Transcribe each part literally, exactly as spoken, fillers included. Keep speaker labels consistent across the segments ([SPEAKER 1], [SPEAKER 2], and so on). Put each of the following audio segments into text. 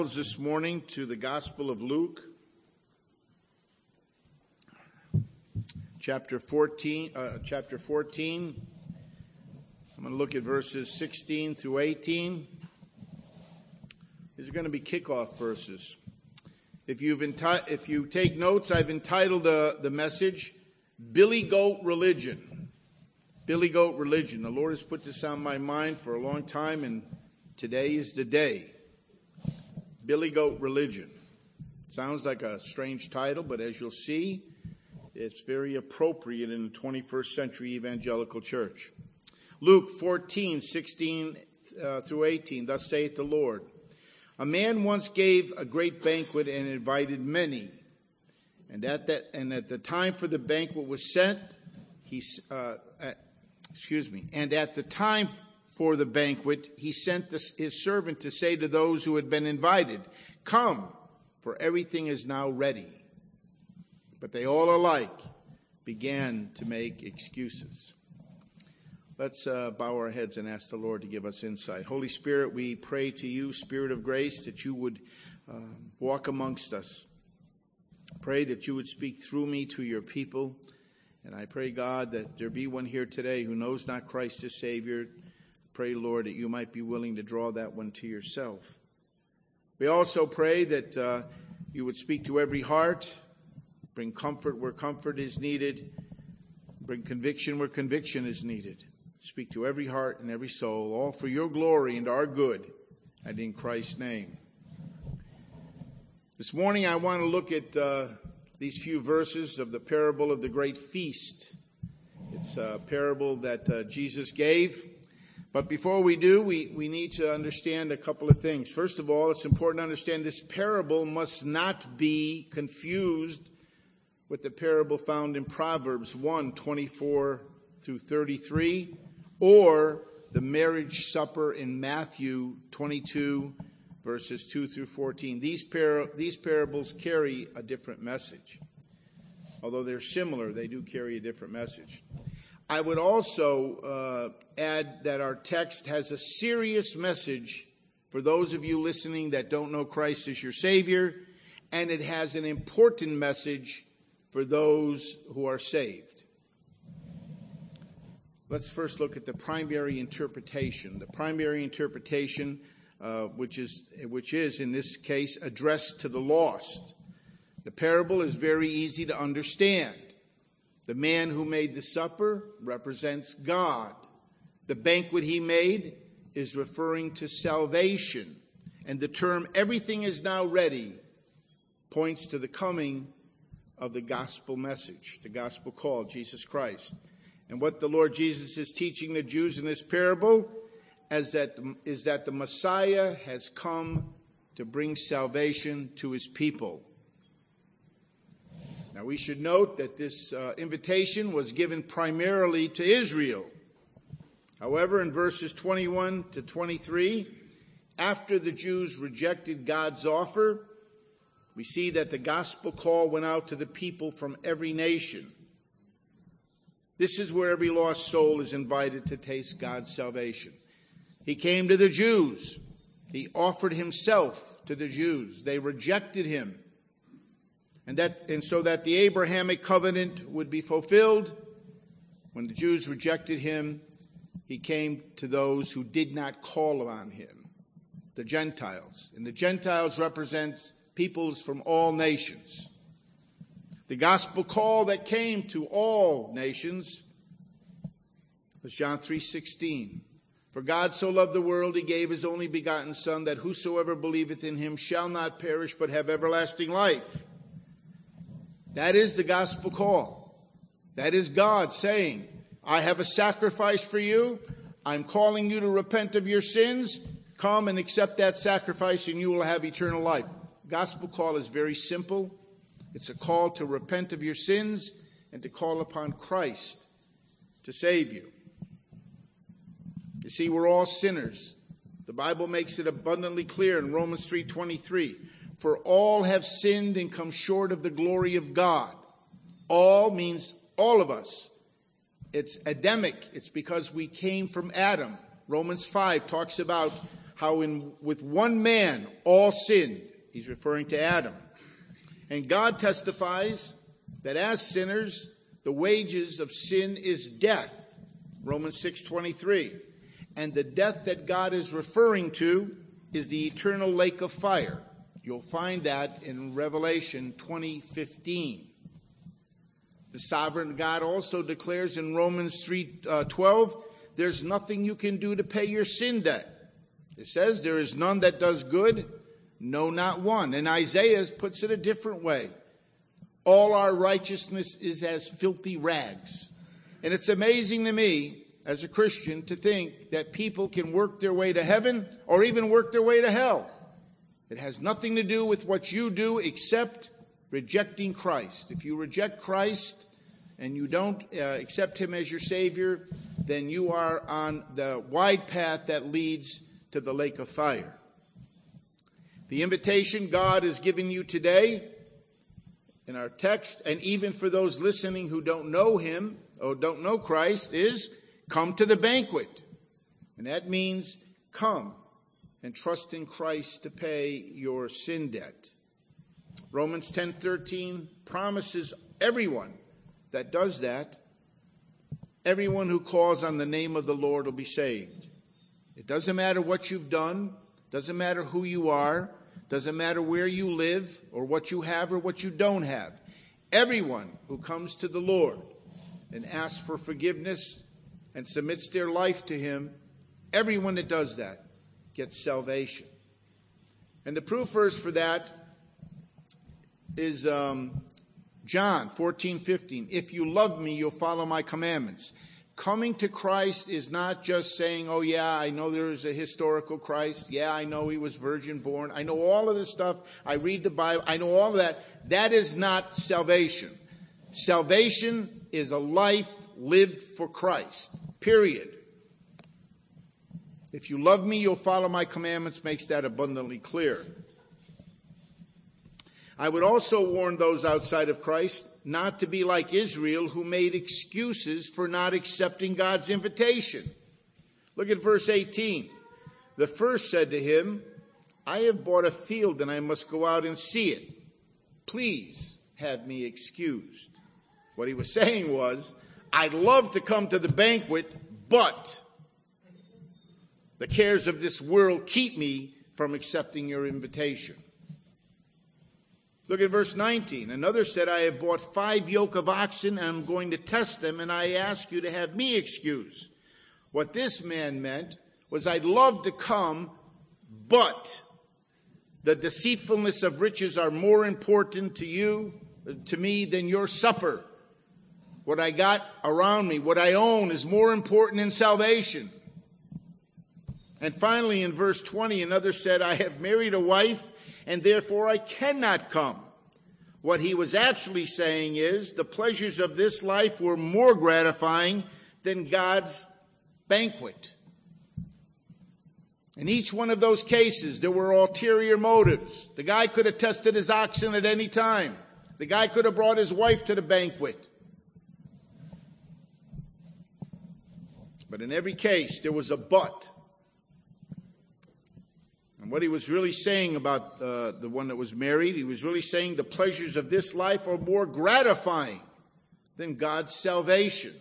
[SPEAKER 1] This morning to the Gospel of Luke, chapter fourteen. Uh, chapter fourteen. I'm going to look at verses sixteen through eighteen. These are going to be kickoff verses. If you've enti- if you take notes, I've entitled uh, the message "Billy Goat Religion." Billy Goat Religion. The Lord has put this on my mind for a long time, and today is the day. Billy Goat Religion. Sounds like a strange title, but as you'll see, it's very appropriate in the twenty-first century evangelical church. Luke fourteen, sixteen uh, through eighteen, thus saith the Lord. A man once gave a great banquet and invited many. And at that, and at the time for the banquet was set, he, uh, uh, excuse me, and at the time for the banquet, he sent this, his servant to say to those who had been invited, "Come, for everything is now ready." But they all alike began to make excuses. Let's uh, bow our heads and ask the Lord to give us insight. Holy Spirit, we pray to you, Spirit of grace, that you would uh, walk amongst us. Pray that you would speak through me to your people. And I pray, God, that there be one here today who knows not Christ as Savior. Pray, Lord, that you might be willing to draw that one to yourself. We also pray that uh, you would speak to every heart, bring comfort where comfort is needed, bring conviction where conviction is needed. Speak to every heart and every soul, all for your glory and our good, and in Christ's name. This morning I want to look at uh, these few verses of the parable of the great feast. It's a parable that uh, Jesus gave. But before we do, we, we need to understand a couple of things. First of all, it's important to understand this parable must not be confused with the parable found in Proverbs one, twenty-four through thirty-three, or the marriage supper in Matthew twenty-two, verses two through fourteen. These, par- these parables carry a different message. Although they're similar, they do carry a different message. I would also uh, add that our text has a serious message for those of you listening that don't know Christ as your Savior, and it has an important message for those who are saved. Let's first look at the primary interpretation. The primary interpretation, uh, which is, which is in this case addressed to the lost. The parable is very easy to understand. The man who made the supper represents God. The banquet he made is referring to salvation. And the term "everything is now ready" points to the coming of the gospel message, the gospel call, Jesus Christ. And what the Lord Jesus is teaching the Jews in this parable is that, is that the Messiah has come to bring salvation to his people. Now, we should note that this uh, invitation was given primarily to Israel. However, in verses twenty-one to twenty-three, after the Jews rejected God's offer, we see that the gospel call went out to the people from every nation. This is where every lost soul is invited to taste God's salvation. He came to the Jews. He offered himself to the Jews. They rejected him. And that, and so that the Abrahamic covenant would be fulfilled, when the Jews rejected him, he came to those who did not call on him, the Gentiles. And the Gentiles represent peoples from all nations. The gospel call that came to all nations was John three sixteen. For God so loved the world, he gave his only begotten Son, that whosoever believeth in him shall not perish, but have everlasting life. That is the gospel call. That is God saying, I have a sacrifice for you. I'm calling you to repent of your sins. Come and accept that sacrifice and you will have eternal life. Gospel call is very simple. It's a call to repent of your sins and to call upon Christ to save you. You see, we're all sinners. The Bible makes it abundantly clear in Romans three twenty-three. For all have sinned and come short of the glory of God. All means all of us. It's Adamic. It's because we came from Adam. Romans five talks about how in with one man all sinned. He's referring to Adam. And God testifies that as sinners, the wages of sin is death. Romans six twenty-three. And the death that God is referring to is the eternal lake of fire. You'll find that in Revelation twenty fifteen. The sovereign God also declares in Romans three twelve, there's nothing you can do to pay your sin debt. It says there is none that does good, no, not one. And Isaiah puts it a different way. All our righteousness is as filthy rags. And it's amazing to me, as a Christian, to think that people can work their way to heaven or even work their way to hell. It has nothing to do with what you do except rejecting Christ. If you reject Christ and you don't uh, accept him as your Savior, then you are on the wide path that leads to the lake of fire. The invitation God is giving you today in our text, and even for those listening who don't know him or don't know Christ, is come to the banquet. And that means come and trust in Christ to pay your sin debt. Romans ten thirteen promises everyone that does that, everyone who calls on the name of the Lord will be saved. It doesn't matter what you've done, doesn't matter who you are, doesn't matter where you live or what you have or what you don't have. Everyone who comes to the Lord and asks for forgiveness and submits their life to him, everyone that does that gets salvation. And the proof verse for that is um, John fourteen fifteen. If you love me, you'll follow my commandments. Coming to Christ is not just saying, oh yeah, I know there's a historical Christ. Yeah, I know he was virgin born. I know all of this stuff. I read the Bible. I know all of that. That is not salvation. Salvation is a life lived for Christ. Period. If you love me, you'll follow my commandments makes that abundantly clear. I would also warn those outside of Christ not to be like Israel, who made excuses for not accepting God's invitation. Look at verse eighteen. The first said to him, I have bought a field and I must go out and see it. Please have me excused. What he was saying was, I'd love to come to the banquet, but the cares of this world keep me from accepting your invitation. Look at verse nineteen. Another said, I have bought five yoke of oxen and I'm going to test them, and I ask you to have me excused. What this man meant was, I'd love to come, but the deceitfulness of riches are more important to you, to me, than your supper. What I got around me, what I own, is more important than salvation. And finally, in verse twenty, another said, I have married a wife, and therefore I cannot come. What he was actually saying is, the pleasures of this life were more gratifying than God's banquet. In each one of those cases, there were ulterior motives. The guy could have tested his oxen at any time. The guy could have brought his wife to the banquet. But in every case, there was a but. And what he was really saying about uh, the one that was married, he was really saying the pleasures of this life are more gratifying than God's salvation.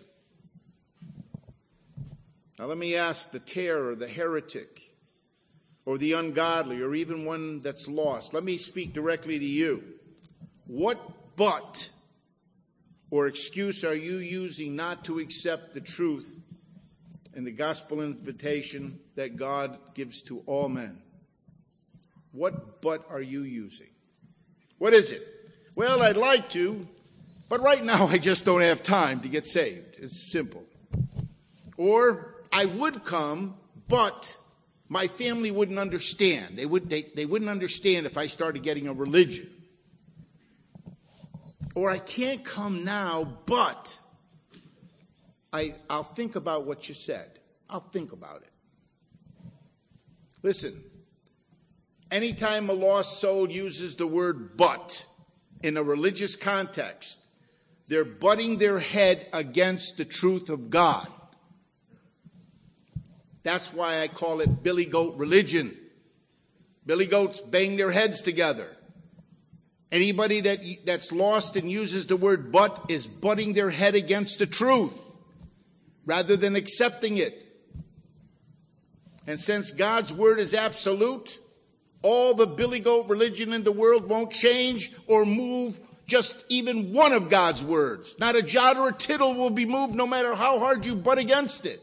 [SPEAKER 1] Now let me ask the terror, the heretic, or the ungodly, or even one that's lost. Let me speak directly to you. What but or excuse are you using not to accept the truth and the gospel invitation that God gives to all men? What but are you using? What is it? Well, I'd like to, but right now I just don't have time to get saved. It's simple. Or I would come, but my family wouldn't understand. They, would, they, they wouldn't understand if I started getting a religion. Or I can't come now, but I, I'll think about what you said. I'll think about it. Listen. Anytime a lost soul uses the word but in a religious context, they're butting their head against the truth of God. That's why I call it billy goat religion. Billy goats bang their heads together. Anybody that that's lost and uses the word but is butting their head against the truth rather than accepting it. And since God's word is absolute, all the billy goat religion in the world won't change or move just even one of God's words. Not a jot or a tittle will be moved no matter how hard you butt against it.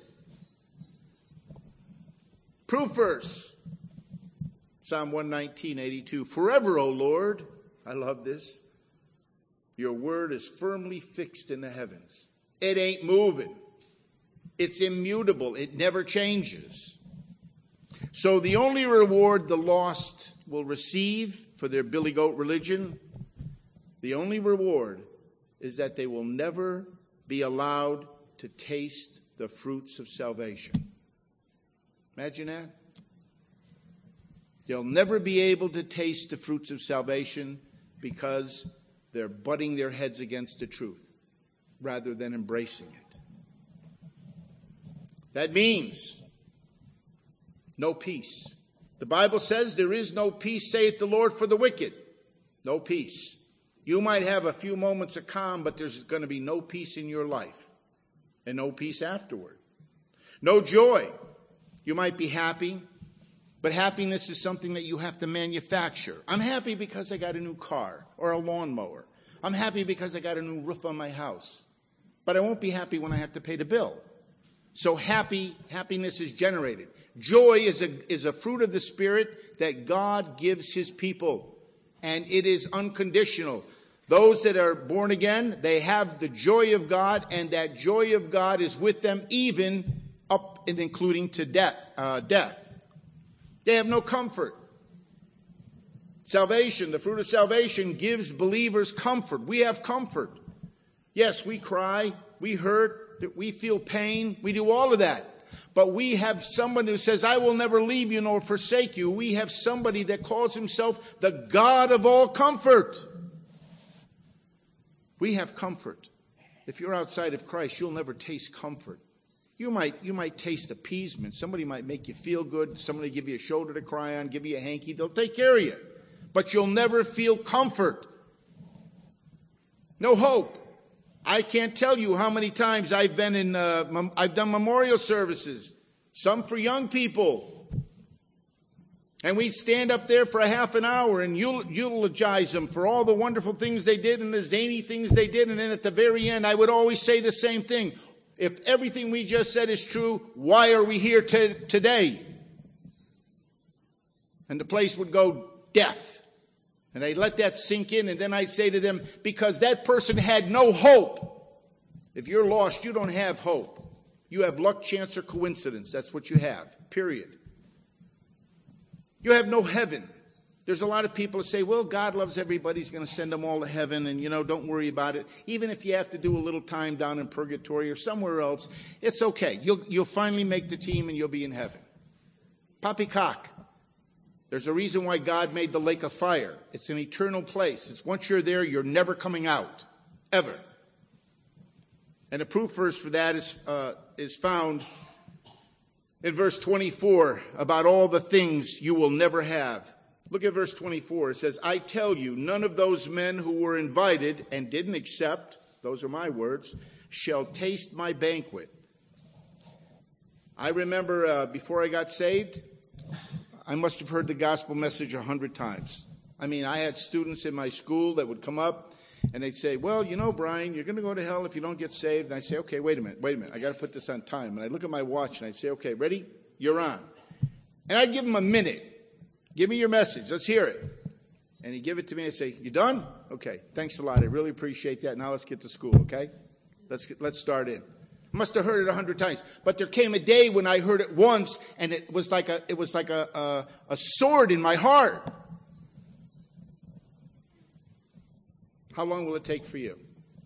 [SPEAKER 1] Proof verse. Psalm one nineteen, eighty-two. Forever, O Lord, I love this. Your word is firmly fixed in the heavens. It ain't moving. It's immutable. It never changes. So the only reward the lost will receive for their billy goat religion, the only reward is that they will never be allowed to taste the fruits of salvation. Imagine that. They'll never be able to taste the fruits of salvation because they're butting their heads against the truth rather than embracing it. That means no peace. The Bible says there is no peace, saith the Lord, for the wicked. No peace. You might have a few moments of calm, but there's going to be no peace in your life and no peace afterward. No joy. You might be happy, but happiness is something that you have to manufacture. I'm happy because I got a new car or a lawnmower. I'm happy because I got a new roof on my house. But I won't be happy when I have to pay the bill. So happy, happiness is generated. Joy is a, is a fruit of the Spirit that God gives his people. And it is unconditional. Those that are born again, they have the joy of God, and that joy of God is with them even up and including to death. Uh, death. They have no comfort. Salvation, the fruit of salvation, gives believers comfort. We have comfort. Yes, we cry, we hurt, we feel pain, we do all of that. But we have someone who says, I will never leave you nor forsake you. We have somebody that calls himself the God of all comfort. We have comfort. If you're outside of Christ, you'll never taste comfort. You might, you might taste appeasement. Somebody might make you feel good. Somebody give you a shoulder to cry on, give you a hanky. They'll take care of you. But you'll never feel comfort. No hope. I can't tell you how many times I've been in, uh, mem- I've done memorial services. Some for young people. And we'd stand up there for a half an hour and eulogize them for all the wonderful things they did and the zany things they did. And then at the very end, I would always say the same thing. If everything we just said is true, why are we here t- today? And the place would go deaf. And I'd let that sink in, and then I'd say to them, because that person had no hope. If you're lost, you don't have hope. You have luck, chance, or coincidence. That's what you have, period. You have no heaven. There's a lot of people that say, well, God loves everybody. He's going to send them all to heaven, and, you know, don't worry about it. Even if you have to do a little time down in purgatory or somewhere else, it's okay. You'll, you'll finally make the team, and you'll be in heaven. Poppycock. There's a reason why God made the lake of fire. It's an eternal place. It's once you're there, you're never coming out. Ever. And the proof verse for that is, uh, is found in verse twenty-four, about all the things you will never have. Look at verse twenty-four. It says, I tell you, none of those men who were invited and didn't accept, those are my words, shall taste my banquet. I remember uh, before I got saved, I must have heard the gospel message a hundred times. I mean, I had students in my school that would come up and they'd say, well, you know, Brian, you're going to go to hell if you don't get saved. And I say, okay, wait a minute, wait a minute. I got to put this on time. And I look at my watch and I say, okay, ready? You're on. And I'd give them a minute. Give me your message. Let's hear it. And he'd give it to me and say, you done? Okay, thanks a lot. I really appreciate that. Now let's get to school, okay? Let's get, let's start in. I must have heard it a hundred times, but there came a day when I heard it once, and it was like a it was like a, a a sword in my heart. How long will it take for you?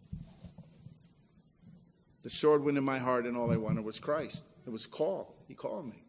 [SPEAKER 1] The sword went in my heart, and all I wanted was Christ. It was a call. He called me,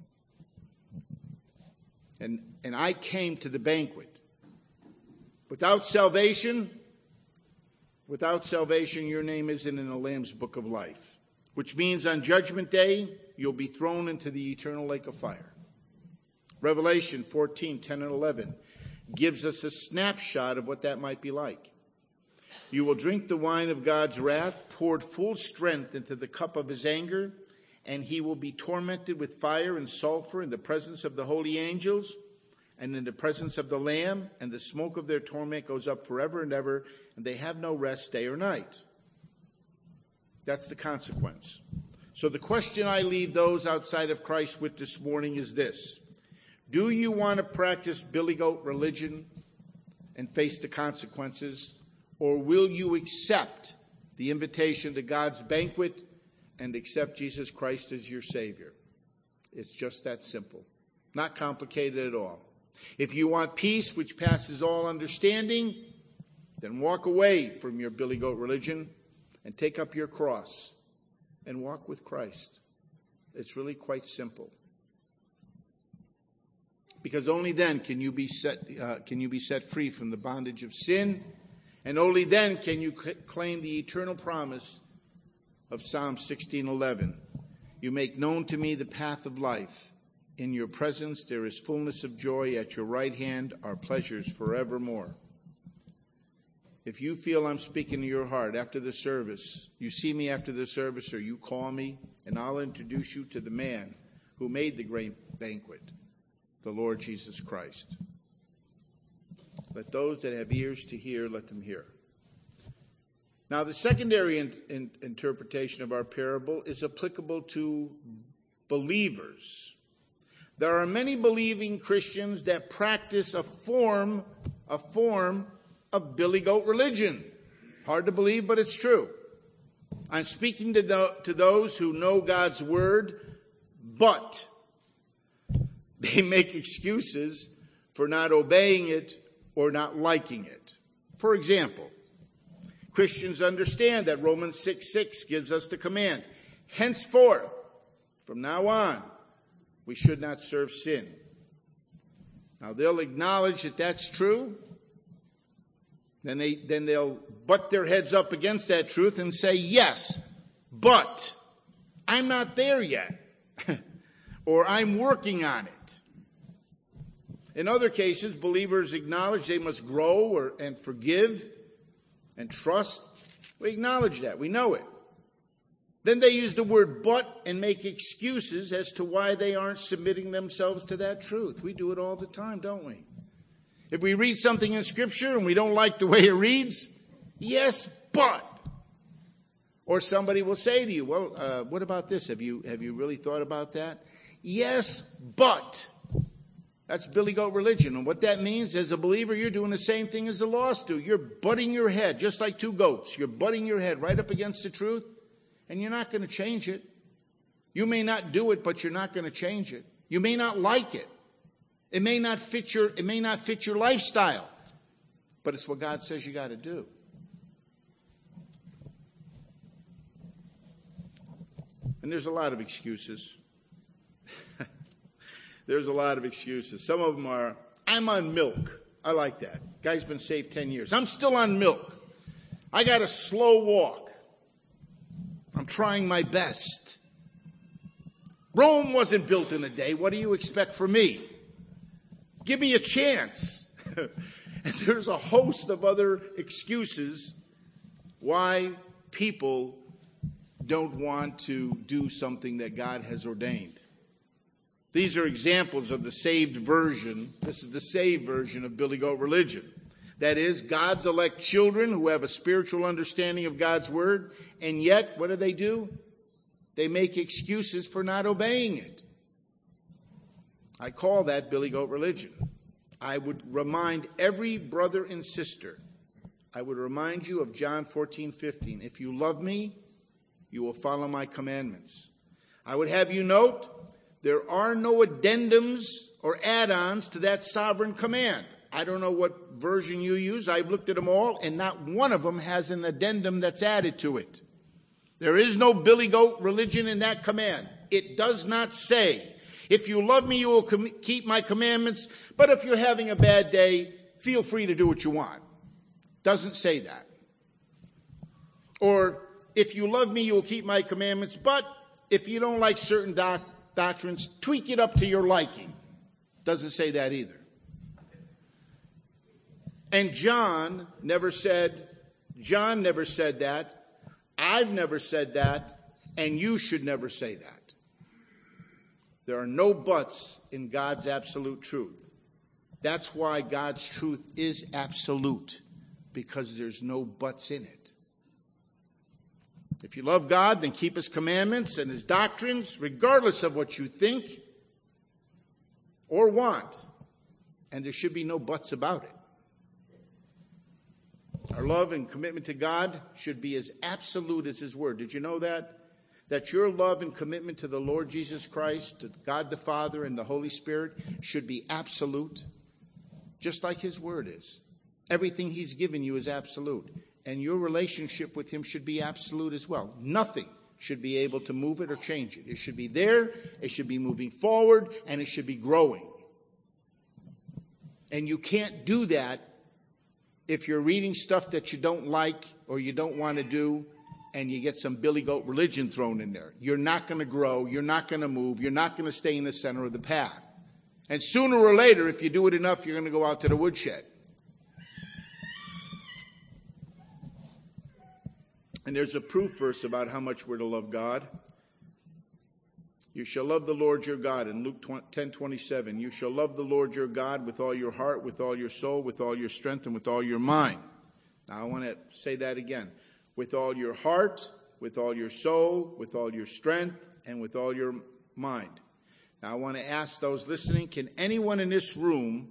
[SPEAKER 1] and and I came to the banquet. Without salvation, without salvation, your name isn't in the Lamb's book of life. which means on Judgment Day, you'll be thrown into the eternal lake of fire. Revelation fourteen, ten and eleven gives us a snapshot of what that might be like. You will drink the wine of God's wrath, poured full strength into the cup of his anger, and he will be tormented with fire and sulfur in the presence of the holy angels and in the presence of the Lamb, and the smoke of their torment goes up forever and ever, and they have no rest day or night. That's the consequence. So the question I leave those outside of Christ with this morning is this. Do you want to practice billy goat religion and face the consequences? Or will you accept the invitation to God's banquet and accept Jesus Christ as your Savior? It's just that simple. Not complicated at all. If you want peace which passes all understanding, then walk away from your billy goat religion and take up your cross and walk with Christ. It's really quite simple. Because only then can you be set, uh, can you be set free from the bondage of sin, and only then can you c- claim the eternal promise of Psalm sixteen eleven. You make known to me the path of life. In your presence there is fullness of joy. At your right hand are pleasures forevermore. If you feel I'm speaking to your heart after the service, you see me after the service, or you call me, and I'll introduce you to the man who made the great banquet, the Lord Jesus Christ. Let those that have ears to hear, let them hear. Now, the secondary in, in, interpretation of our parable is applicable to believers. There are many believing Christians that practice a form, a form of billy goat religion. Hard to believe, but it's true. I'm speaking to, the, to those who know God's word, but they make excuses for not obeying it or not liking it. For example, Christians understand that Romans six six gives us the command, henceforth, from now on, we should not serve sin. Now they'll acknowledge that that's true. Then they then they'll butt their heads up against that truth and say, yes, but I'm not there yet. Or I'm working on it. In other cases, believers acknowledge they must grow or, and forgive and trust. We acknowledge that. We know it. Then they use the word but and make excuses as to why they aren't submitting themselves to that truth. We do it all the time, don't we? If we read something in Scripture and we don't like the way it reads, yes, but. Or somebody will say to you, well, uh, what about this? Have you, have you really thought about that? Yes, but. That's billy goat religion. And what that means, as a believer, you're doing the same thing as the lost do. You're butting your head, just like two goats. You're butting your head right up against the truth, and you're not going to change it. You may not do it, but you're not going to change it. You may not like it. It may not fit your, it may not fit your lifestyle, but it's what God says you got to do. And there's a lot of excuses. There's a lot of excuses. Some of them are, I'm on milk. I like that. Guy's been saved ten years. I'm still on milk. I got a slow walk. I'm trying my best. Rome wasn't built in a day. What do you expect from me? Give me a chance. And there's a host of other excuses why people don't want to do something that God has ordained. These are examples of the saved version. This is the saved version of billy goat religion. That is, God's elect children who have a spiritual understanding of God's word, and yet, what do they do? They make excuses for not obeying it. I call that billy goat religion. I would remind every brother and sister, I would remind you of John fourteen fifteen. If you love me, you will follow my commandments. I would have you note, there are no addendums or add-ons to that sovereign command. I don't know what version you use. I've looked at them all, and not one of them has an addendum that's added to it. There is no billy goat religion in that command. It does not say, if you love me, you will com- keep my commandments, but if you're having a bad day, feel free to do what you want. Doesn't say that. Or if you love me, you will keep my commandments. But if you don't like certain doc- doctrines, tweak it up to your liking. Doesn't say that either. And John never said, John never said that. I've never said that. And you should never say that. There are no buts in God's absolute truth. That's why God's truth is absolute, because there's no buts in it. If you love God, then keep his commandments and his doctrines, regardless of what you think or want. And there should be no buts about it. Our love and commitment to God should be as absolute as his word. Did you know that? That your love and commitment to the Lord Jesus Christ, to God the Father and the Holy Spirit should be absolute, just like his word is. Everything he's given you is absolute. And your relationship with him should be absolute as well. Nothing should be able to move it or change it. It should be there, it should be moving forward, and it should be growing. And you can't do that if you're reading stuff that you don't like or you don't want to do, and you get some billy goat religion thrown in there. You're not going to grow. You're not going to move. You're not going to stay in the center of the path. And sooner or later, if you do it enough, you're going to go out to the woodshed. And there's a proof verse about how much we're to love God. You shall love the Lord your God in Luke ten twenty-seven. You shall love the Lord your God with all your heart, with all your soul, with all your strength, and with all your mind. Now I want to say that again. With all your heart, with all your soul, with all your strength, and with all your mind. Now I want to ask those listening, can anyone in this room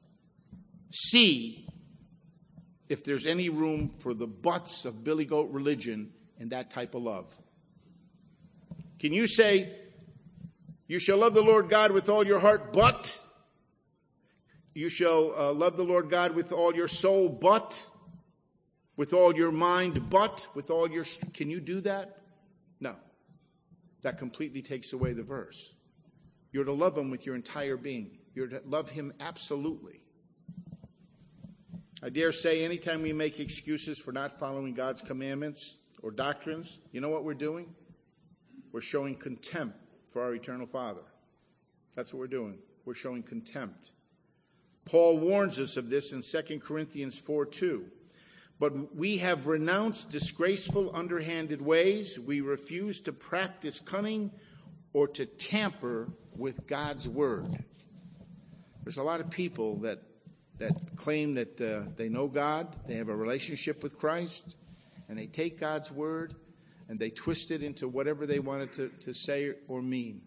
[SPEAKER 1] see if there's any room for the buts of billy goat religion and that type of love? Can you say, you shall love the Lord God with all your heart, but you shall uh, love the Lord God with all your soul, but with all your mind, but with all your... Can you do that? No. That completely takes away the verse. You're to love him with your entire being. You're to love him absolutely. I dare say anytime we make excuses for not following God's commandments or doctrines, you know what we're doing? We're showing contempt for our eternal Father. That's what we're doing. We're showing contempt. Paul warns us of this in Second Corinthians four two. But we have renounced disgraceful, underhanded ways. We refuse to practice cunning or to tamper with God's word. There's a lot of people that that claim that uh, they know God, they have a relationship with Christ, and they take God's word and they twist it into whatever they want it to, to say or mean.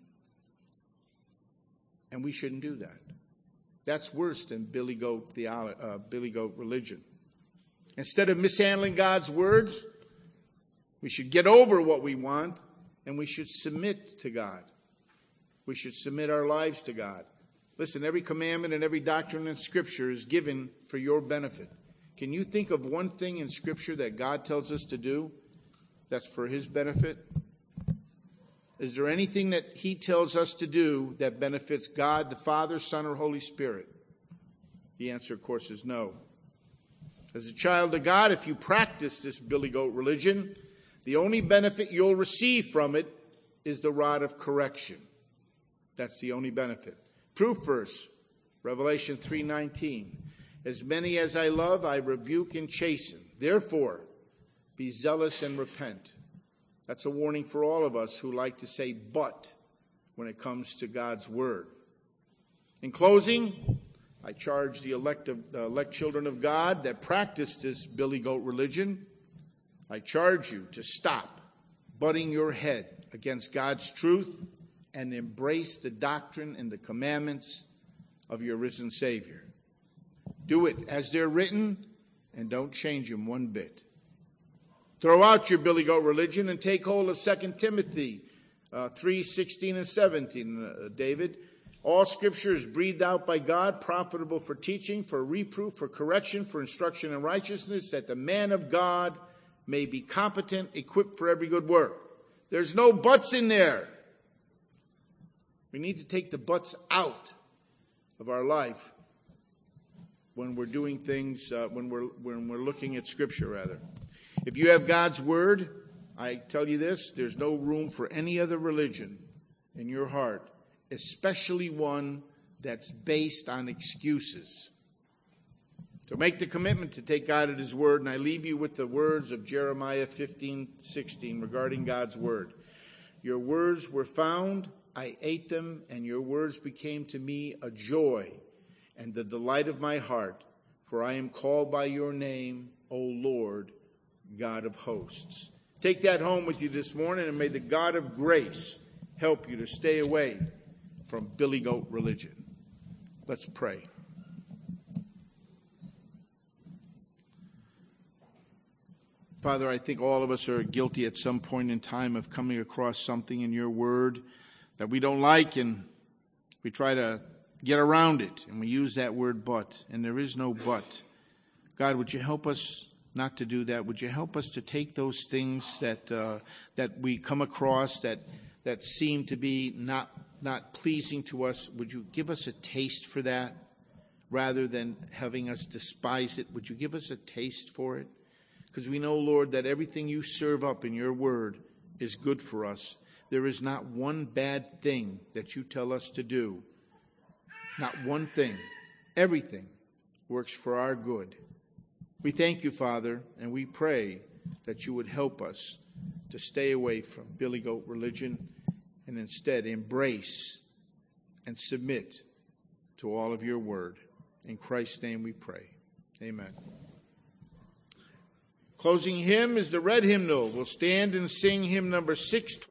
[SPEAKER 1] And we shouldn't do that. That's worse than billy goat theology, uh, billy goat religion. Instead of mishandling God's words, we should get over what we want and we should submit to God. We should submit our lives to God. Listen, every commandment and every doctrine in Scripture is given for your benefit. Can you think of one thing in Scripture that God tells us to do that's for his benefit? Is there anything that he tells us to do that benefits God, the Father, Son, or Holy Spirit? The answer, of course, is no. As a child of God, if you practice this billy goat religion, the only benefit you'll receive from it is the rod of correction. That's the only benefit. Proof verse, Revelation three nineteen. As many as I love, I rebuke and chasten. Therefore, be zealous and repent. That's a warning for all of us who like to say but when it comes to God's word. In closing, I charge the elect, of, uh, elect children of God that practice this billy goat religion. I charge you to stop butting your head against God's truth and embrace the doctrine and the commandments of your risen Savior. Do it as they're written and don't change them one bit. Throw out your billy goat religion and take hold of Second Timothy uh, three sixteen and seventeen, uh, David. All Scripture is breathed out by God, profitable for teaching, for reproof, for correction, for instruction in righteousness, that the man of God may be competent, equipped for every good work. There's no buts in there. We need to take the buts out of our life when we're doing things, uh, when we're when we're looking at Scripture, rather. If you have God's word, I tell you this, there's no room for any other religion in your heart, especially one that's based on excuses. So make the commitment to take God at his word, and I leave you with the words of Jeremiah fifteen sixteen regarding God's word. Your words were found, I ate them, and your words became to me a joy and the delight of my heart, for I am called by your name, O Lord, God of hosts. Take that home with you this morning, and may the God of grace help you to stay away from billy goat religion. Let's pray. Father, I think all of us are guilty at some point in time of coming across something in your word that we don't like, and we try to get around it, and we use that word but, and there is no but. God, would you help us not to do that? Would you help us to take those things that uh, that we come across that that seem to be not not pleasing to us? Would you give us a taste for that rather than having us despise it? Would you give us a taste for it? Because we know, Lord, that everything you serve up in your word is good for us. There is not one bad thing that you tell us to do. Not one thing. Everything works for our good. We thank you, Father, and we pray that you would help us to stay away from billy goat religion and instead embrace and submit to all of your word. In Christ's name we pray. Amen. Closing hymn is the red hymnal. We'll stand and sing hymn number six twenty.